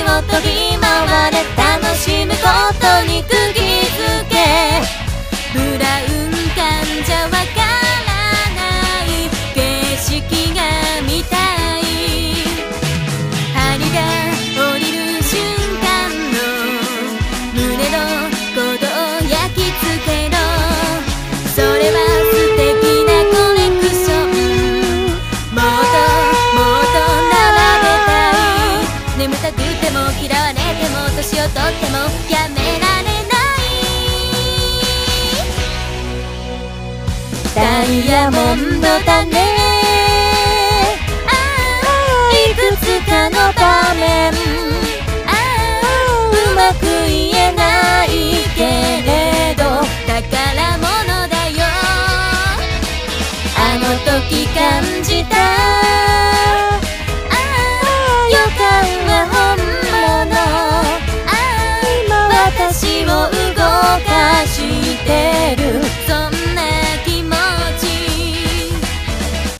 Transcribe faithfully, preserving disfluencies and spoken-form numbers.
を飛び回れ楽しむことに釘付けブラウン管じゃわからない景色が見たい針が降りる瞬間の胸の鼓動焼き付けろそれは素敵なコネクションもっともっと並べたい眠たくても嫌われても年をとってもやめられないダイヤモンド種